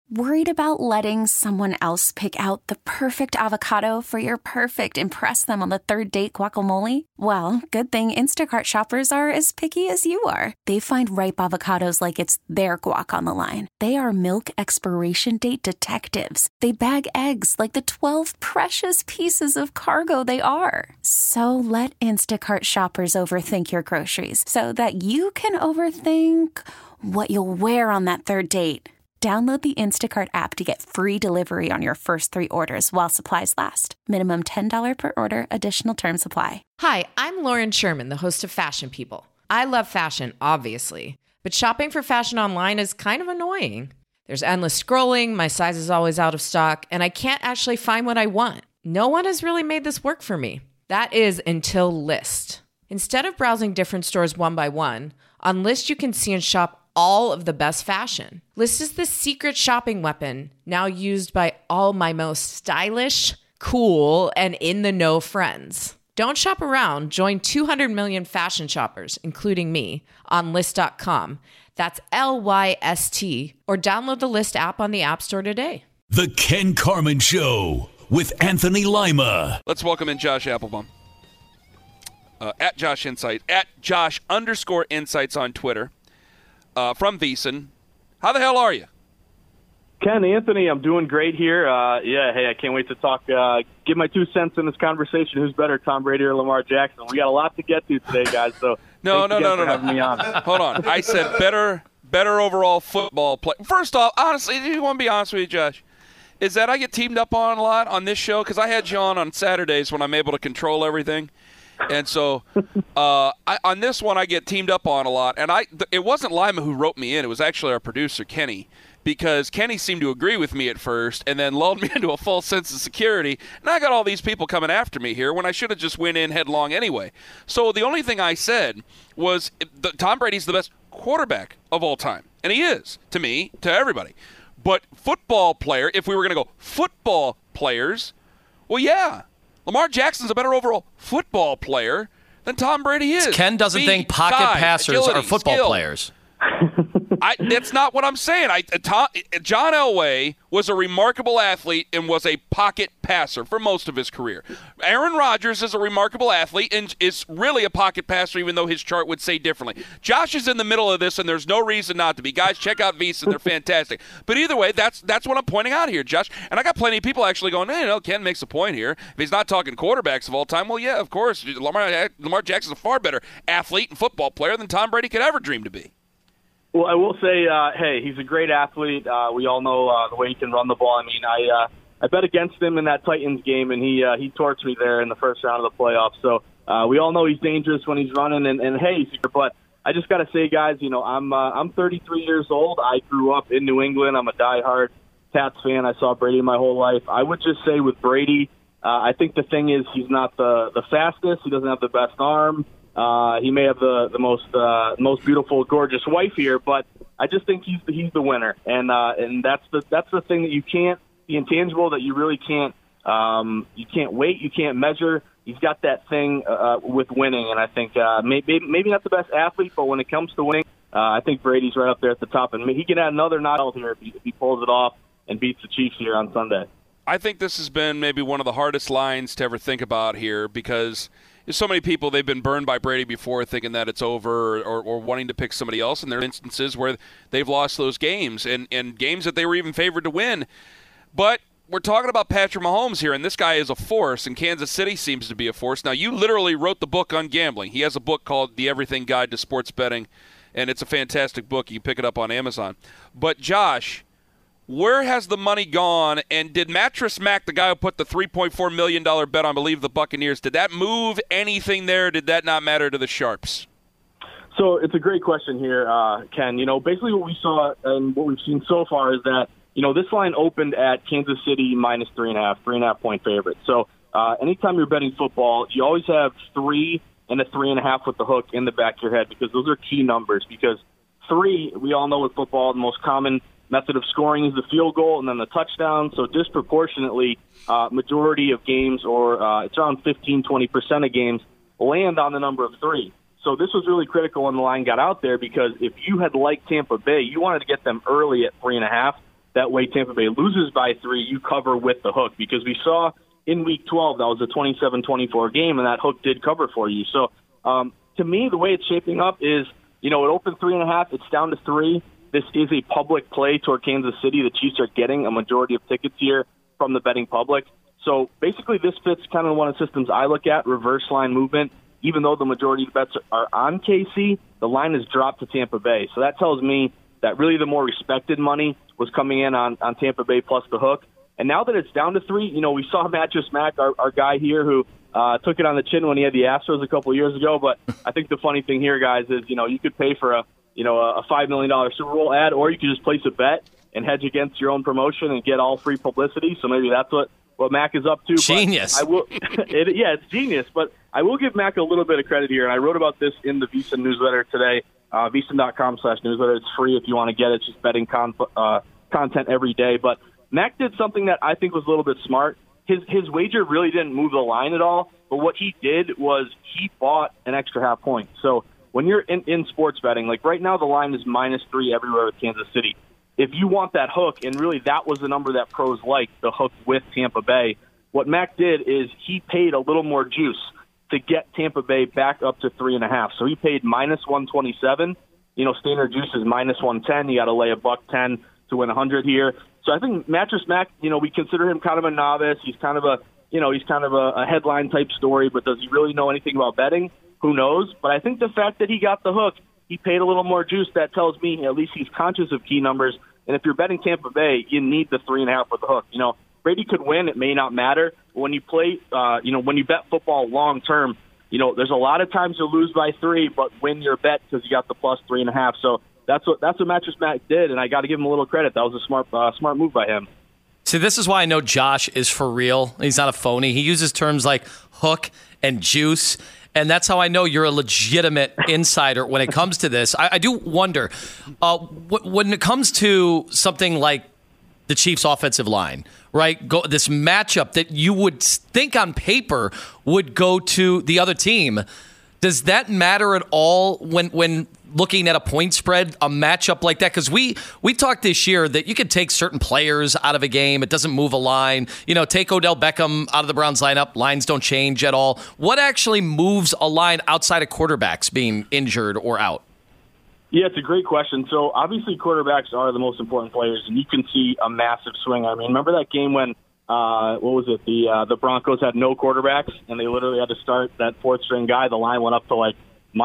Worried about letting someone else pick out the perfect avocado for your perfect impress them on the third date guacamole? Well, good thing Instacart shoppers are as picky as you are. They find ripe avocados like it's their guac on the line. They are milk expiration date detectives. They bag eggs like the 12 precious pieces of cargo they are. So let Instacart shoppers overthink your groceries so that you can overthink what you'll wear on that third date. Download the Instacart app to get free delivery on your first 3 orders while supplies last. Minimum $10 per order. Additional terms apply. Hi, I'm Lauren Sherman, the host of Fashion People. I love fashion, obviously, but shopping for fashion online is kind of annoying. There's endless scrolling, my size is always out of stock, and I can't actually find what I want. No one has really made this work for me. That is until Lyst. Instead of browsing different stores one by one, on Lyst you can see and shop all of the best fashion. Lyst is the secret shopping weapon now used by all my most stylish, cool, and in-the-know friends. Don't shop around. Join 200 million fashion shoppers, including me, on Lyst.com. That's Lyst, or download the Lyst app on the App Store today. The Ken Carman Show with Anthony Lima. Let's welcome in Josh Applebaum. At Josh Insight, at Josh_Insights on Twitter. From VSiN. How the hell are you? Ken, Anthony, I'm doing great here. I can't wait to talk, give my 2 cents in this conversation. Who's better, Tom Brady or Lamar Jackson? We got a lot to get to today, guys. So No. having me on. Hold on. I said better overall football play. First off, honestly, do you want to be honest with you, Josh? Is that I get teamed up on a lot on this show? Because I had you on Saturdays when I'm able to control everything. And so on this one, I get teamed up on a lot. And it wasn't Lima who wrote me in. It was actually our producer, Kenny, because Kenny seemed to agree with me at first and then lulled me into a false sense of security. And I got all these people coming after me here when I should have just went in headlong anyway. So the only thing I said was Tom Brady's the best quarterback of all time. And he is, to me, to everybody. But football player, if we were going to go football players, well, yeah. Lamar Jackson's a better overall football player than Tom Brady is. Ken doesn't think pocket passers agility, are football skill. players. That's not what I'm saying. John Elway was a remarkable athlete and was a pocket passer for most of his career. Aaron Rodgers is a remarkable athlete and is really a pocket passer, even though his chart would say differently. Josh is in the middle of this, and there's no reason not to be. Guys, check out VSiN. They're fantastic. But either way, that's what I'm pointing out here, Josh. And I got plenty of people actually going, Ken makes a point here. If he's not talking quarterbacks of all time, well, yeah, of course. Lamar Jackson's a far better athlete and football player than Tom Brady could ever dream to be. Well, I will say, he's a great athlete. We all know the way he can run the ball. I mean, I bet against him in that Titans game, and he torched me there in the first round of the playoffs. So we all know he's dangerous when he's running, but I just got to say, guys, I'm 33 years old. I grew up in New England. I'm a diehard Pats fan. I saw Brady my whole life. I would just say with Brady, I think the thing is he's not the fastest. He doesn't have the best arm. He may have the most beautiful, gorgeous wife here, but I just think he's the winner, and that's the thing that you can't, the intangible that you really can't weight, you can't measure. He's got that thing with winning, and I think maybe not the best athlete, but when it comes to winning, I think Brady's right up there at the top, and he can add another notch here if he pulls it off and beats the Chiefs here on Sunday. I think this has been maybe one of the hardest lines to ever think about here because there's so many people, they've been burned by Brady before thinking that it's over or wanting to pick somebody else. And there are instances where they've lost those games and games that they were even favored to win. But we're talking about Patrick Mahomes here, and this guy is a force, and Kansas City seems to be a force. Now, you literally wrote the book on gambling. He has a book called The Everything Guide to Sports Betting, and it's a fantastic book. You can pick it up on Amazon. But, Josh, where has the money gone? And did Mattress Mac, the guy who put the $3.4 million bet on, I believe, the Buccaneers, did that move anything there? Did that not matter to the Sharps? So it's a great question here, Ken. Basically what we saw and what we've seen so far is that, this line opened at Kansas City minus 3.5 point favorite. So anytime you're betting football, you always have 3 and a 3.5 with the hook in the back of your head because those are key numbers. Because 3, we all know with football, the most common method of scoring is the field goal and then the touchdown. So disproportionately, majority of games, or it's around 15-20% of games, land on the number of 3. So this was really critical when the line got out there because if you had liked Tampa Bay, you wanted to get them early at 3.5. that way Tampa Bay loses by 3, you cover with the hook, because we saw in Week 12 that was a 27-24 game, and that hook did cover for you. So to me, the way it's shaping up is, it opened 3.5, it's down to 3. This is a public play toward Kansas City. The Chiefs are getting a majority of tickets here from the betting public. So basically this fits kind of one of the systems I look at, reverse line movement. Even though the majority of the bets are on KC, the line has dropped to Tampa Bay. So that tells me that really the more respected money was coming in on Tampa Bay plus the hook. And now that it's down to 3, we saw Mattress Mac, our guy here, who took it on the chin when he had the Astros a couple of years ago. But I think the funny thing here, guys, is, you could pay for a $5 million Super Bowl ad, or you could just place a bet and hedge against your own promotion and get all free publicity. So maybe that's what Mac is up to. Genius. But I will, it's genius. But I will give Mac a little bit of credit here, and I wrote about this in the VSiN newsletter today, VSiN.com/newsletter. It's free if you want to get it. It's just betting content every day. But Mac did something that I think was a little bit smart. His wager really didn't move the line at all, but what he did was he bought an extra half point. So when you're in sports betting, like right now the line is -3 everywhere with Kansas City. If you want that hook, and really that was the number that pros liked, the hook with Tampa Bay, what Mac did is he paid a little more juice to get Tampa Bay back up to 3.5. So he paid -127. Standard juice is -110. You got to lay $110 to win 100 here. So I think Mattress Mac, we consider him kind of a novice. He's kind of a headline type story, but does he really know anything about betting? Who knows? But I think the fact that he got the hook, he paid a little more juice. That tells me at least he's conscious of key numbers. And if you're betting Tampa Bay, you need the 3.5 with the hook. Brady could win. It may not matter. But when you play, when you bet football long term, there's a lot of times you'll lose by 3, but win your bet because you got the plus 3.5. So that's what Mattress Mac did, and I got to give him a little credit. That was a smart move by him. See, this is why I know Josh is for real. He's not a phony. He uses terms like hook and juice, and that's how I know you're a legitimate insider when it comes to this. I do wonder, when it comes to something like the Chiefs' offensive line, right? This matchup that you would think on paper would go to the other team. Does that matter at all when looking at a point spread, a matchup like that? Because we talked this year that you could take certain players out of a game. It doesn't move a line. Take Odell Beckham out of the Browns lineup. Lines don't change at all. What actually moves a line outside of quarterbacks being injured or out? Yeah, it's a great question. So obviously quarterbacks are the most important players, and you can see a massive swing. I mean, remember that game when the Broncos had no quarterbacks, and they literally had to start that fourth-string guy. The line went up to like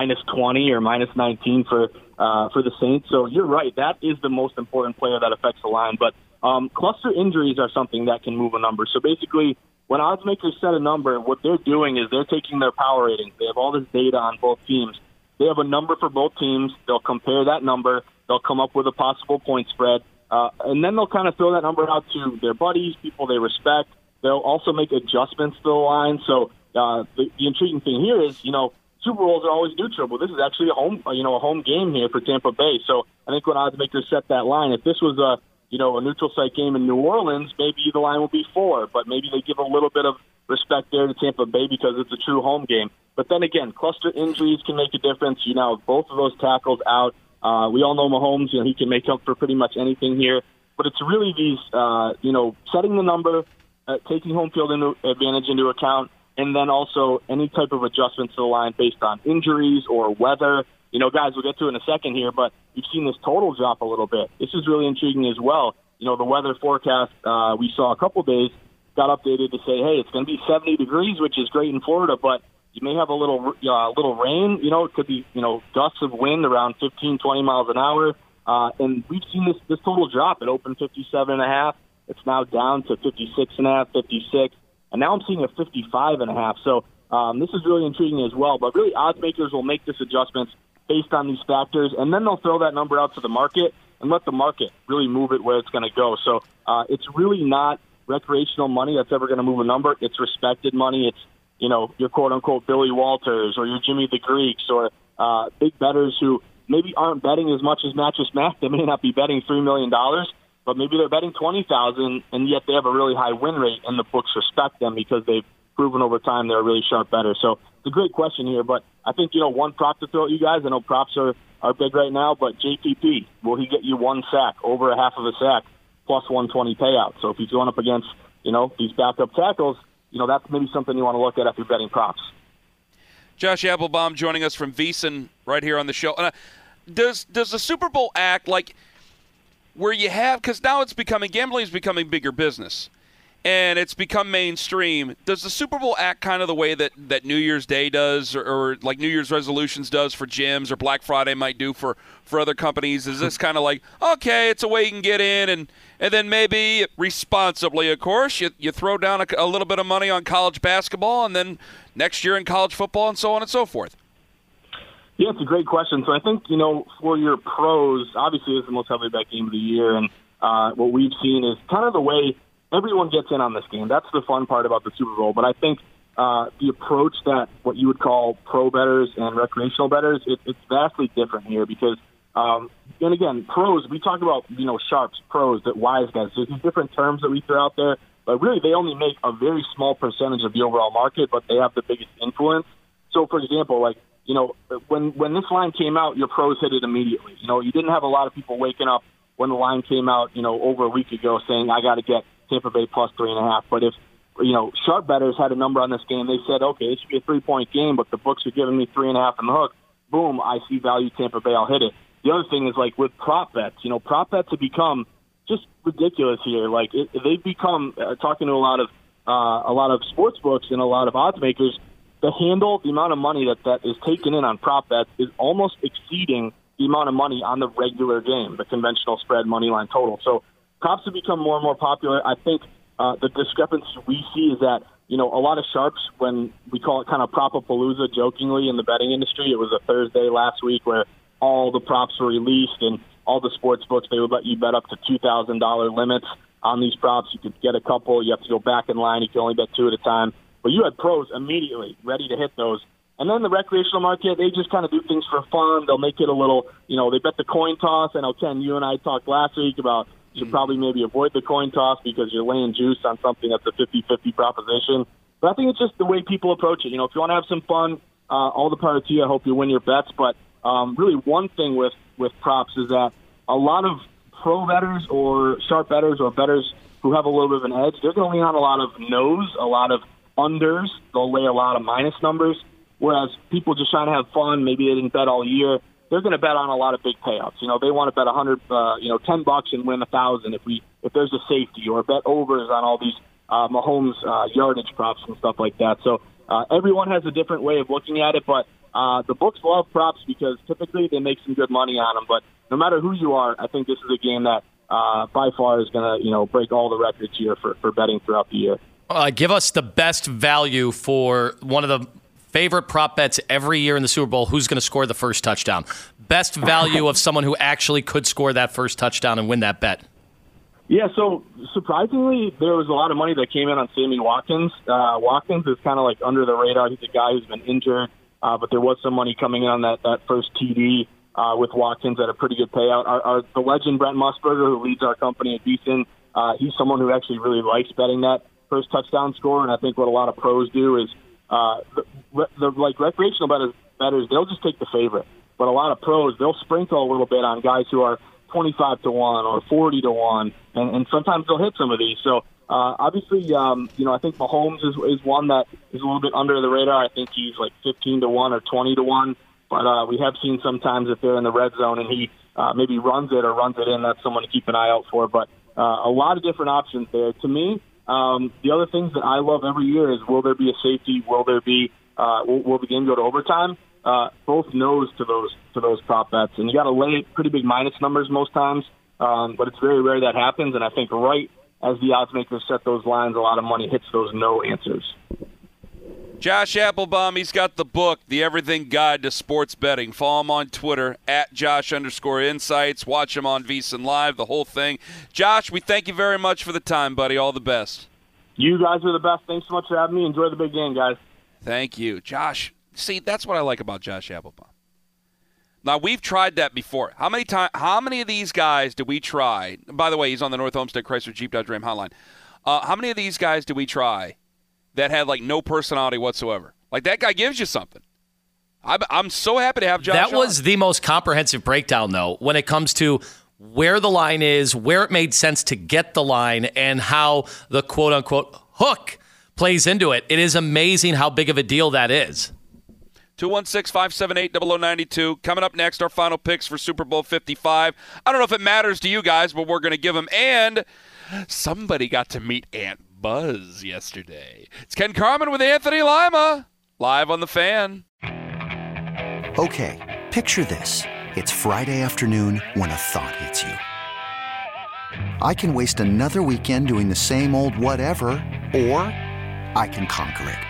-20 or -19 for the Saints. So you're right. That is the most important player that affects the line. But cluster injuries are something that can move a number. So basically, when odds makers set a number, what they're doing is they're taking their power ratings. They have all this data on both teams. They have a number for both teams. They'll compare that number. They'll come up with a possible point spread. And then they'll kind of throw that number out to their buddies, people they respect. They'll also make adjustments to the line. So the intriguing thing here is, Super Bowls are always neutral, but this is actually a home game here for Tampa Bay. So I think when odds makers set that line, if this was a neutral site game in New Orleans, maybe the line will be 4, but maybe they give a little bit of respect there to Tampa Bay because it's a true home game. But then again, cluster injuries can make a difference. Both of those tackles out. We all know Mahomes, he can make up for pretty much anything here. But it's really these, setting the number, taking home field advantage into account, and then also any type of adjustments to the line based on injuries or weather. Guys, we'll get to it in a second here, but you've seen this total drop a little bit. This is really intriguing as well. The weather forecast we saw a couple days got updated to say, hey, it's going to be 70 degrees, which is great in Florida, but you may have a little rain. It could be, gusts of wind around 15, 20 miles an hour. And we've seen this total drop. It opened 57.5. It's now down to 56.5, 56. And now I'm seeing a 55.5. So this is really intriguing as well. But really, odds makers will make this adjustments based on these factors, and then they'll throw that number out to the market and let the market really move it where it's going to go. So it's really not recreational money that's ever going to move a number. It's respected money. It's, your quote-unquote Billy Walters or your Jimmy the Greeks or big bettors who maybe aren't betting as much as Mattress Mac. They may not be betting $3 million, but maybe they're betting $20,000, and yet they have a really high win rate, and the books respect them because they've proven over time they're a really sharp bettor. So it's a great question here, but I think, one prop to throw at you guys. I know props are big right now, but JPP, will he get you one sack, over a half of a sack, plus 120 payout. So if he's going up against, these backup tackles, that's maybe something you want to look at if you're betting props. Josh Applebaum joining us from VSiN right here on the show. Does the Super Bowl act like where you have, because now gambling is becoming bigger business, and it's become mainstream. Does the Super Bowl act kind of the way that New Year's Day does, or like New Year's resolutions does for gyms, or Black Friday might do for other companies? Is this kind of like, okay, it's a way you can get in, and then maybe responsibly, of course, you throw down a little bit of money on college basketball, and then next year in college football, and so on and so forth? Yeah, it's a great question. So I think, for your pros, obviously it's the most heavily bet game of the year, and what we've seen is kind of the way everyone gets in on this game. That's the fun part about the Super Bowl. But I think the approach that what you would call pro bettors and recreational bettors, it's vastly different here because, and again, pros, we talk about, sharps, pros, that wise guys. There's these different terms that we throw out there, but really they only make a very small percentage of the overall market, but they have the biggest influence. So, for example, like, when this line came out, your pros hit it immediately. You didn't have a lot of people waking up when the line came out, over a week ago saying, I got to get Tampa Bay plus 3.5. But if, sharp bettors had a number on this game, they said, okay, it should be a 3-point game, but the books are giving me 3.5 on the hook. Boom, I see value Tampa Bay, I'll hit it. The other thing is, like, with prop bets, prop bets have become just ridiculous here. Like, they've become, talking to a lot of sports books and a lot of odds makers, the amount of money that is taken in on prop bets is almost exceeding the amount of money on the regular game, the conventional spread money line total. So props have become more and more popular. I think the discrepancy we see is that, a lot of sharps, when we call it kind of prop-a-palooza jokingly in the betting industry, it was a Thursday last week where all the props were released and all the sports books, they would let you bet up to $2,000 limits on these props. You could get a couple. You have to go back in line. You can only bet 2 at a time. But you had pros immediately ready to hit those. And then the recreational market, they just kind of do things for fun. They'll make it a little, they bet the coin toss. I know, Ken, you and I talked last week about you should probably maybe avoid the coin toss because you're laying juice on something that's a 50-50 proposition. But I think it's just the way people approach it. If you want to have some fun, all the power to you. I hope you win your bets. But really one thing with props is that a lot of pro bettors or sharp bettors or bettors who have a little bit of an edge, they're going to lean on a lot of no's, a lot of unders. They'll lay a lot of minus numbers, whereas people just trying to have fun, maybe they didn't bet all year, they're going to bet on a lot of big payouts. They want to bet $10 and win 1,000 if there's a safety, or bet overs on all these Mahomes yardage props and stuff like that. So everyone has a different way of looking at it, but the books love props because typically they make some good money on them. But no matter who you are, I think this is a game that by far is going to break all the records here for betting throughout the year. Give us the best value for one of the favorite prop bets every year in the Super Bowl. Who's going to score the first touchdown? Best value of someone who actually could score that first touchdown and win that bet. Yeah, so surprisingly, there was a lot of money that came in on Sammy Watkins. Watkins is kind of like under the radar. He's a guy who's been injured, but there was some money coming in on that first TD with Watkins at a pretty good payout. The legend Brent Musburger, who leads our company at VSiN, he's someone who actually really likes betting that first touchdown score, and I think what a lot of pros do is the recreational bettors, they'll just take the favorite. But a lot of pros, they'll sprinkle a little bit on guys who are 25-1 or 40-1, and sometimes they'll hit some of these. So obviously, I think Mahomes is one that is a little bit under the radar. I think he's like 15-1 or 20-1. But we have seen sometimes if they're in the red zone and he maybe runs it or runs it in, that's someone to keep an eye out for. But a lot of different options there. To me, the other things that I love every year is, will there be a safety? Will there be will the game go to overtime? Both no's to those prop bets, and you got to lay pretty big minus numbers most times. But it's very rare that happens, and I think right as the odds makers set those lines, a lot of money hits those no answers. Josh Applebaum, he's got the book, The Everything Guide to Sports Betting. Follow him on Twitter, @Josh_Insights. Watch him on VSiN Live, the whole thing. Josh, we thank you very much for the time, buddy. All the best. You guys are the best. Thanks so much for having me. Enjoy the big game, guys. Thank you. Josh, see, that's what I like about Josh Applebaum. Now, we've tried that before. How many of these guys do we try? By the way, he's on the North Olmsted Chrysler Jeep Dodge Ram hotline. How many of these guys do we try that had like no personality whatsoever? Like, that guy gives you something. I'm so happy to have Josh That was on. the most comprehensive breakdown, though, when it comes to where the line is, where it made sense to get the line, and how the quote-unquote hook plays into it. It is amazing how big of a deal that is. 216-578-0092. Coming up next, our final picks for Super Bowl 55. I don't know if it matters to you guys, but we're going to give them. And somebody got to meet Aunt Buzz yesterday. It's Ken Carman with Anthony Lima, live on The Fan. Okay, picture this. It's Friday afternoon when a thought hits you. I can waste another weekend doing the same old whatever, or I can conquer it.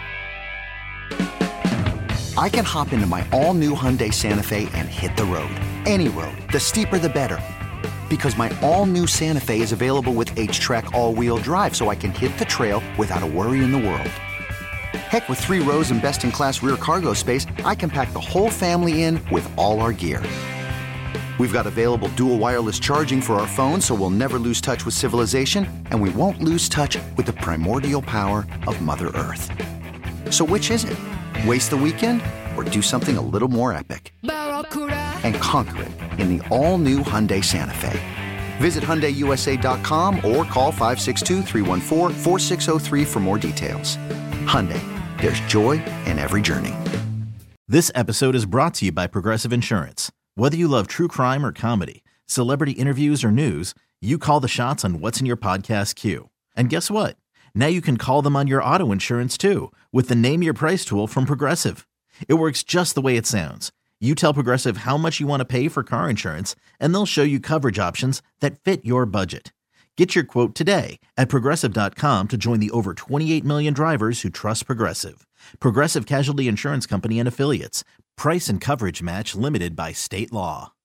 I can hop into my all-new Hyundai Santa Fe and hit the road. Any road. The steeper, the better. Because my all-new Santa Fe is available with H-Track all-wheel drive, so I can hit the trail without a worry in the world. Heck, with 3 rows and best-in-class rear cargo space, I can pack the whole family in with all our gear. We've got available dual wireless charging for our phones, so we'll never lose touch with civilization, and we won't lose touch with the primordial power of Mother Earth. So which is it? Waste the weekend or do something a little more epic? And conquer it in the all-new Hyundai Santa Fe. Visit HyundaiUSA.com or call 562-314-4603 for more details. Hyundai, there's joy in every journey. This episode is brought to you by Progressive Insurance. Whether you love true crime or comedy, celebrity interviews or news, you call the shots on what's in your podcast queue. And guess what? Now you can call them on your auto insurance too with the Name Your Price tool from Progressive. It works just the way it sounds. You tell Progressive how much you want to pay for car insurance, and they'll show you coverage options that fit your budget. Get your quote today at Progressive.com to join the over 28 million drivers who trust Progressive. Progressive Casualty Insurance Company and Affiliates. Price and coverage match limited by state law.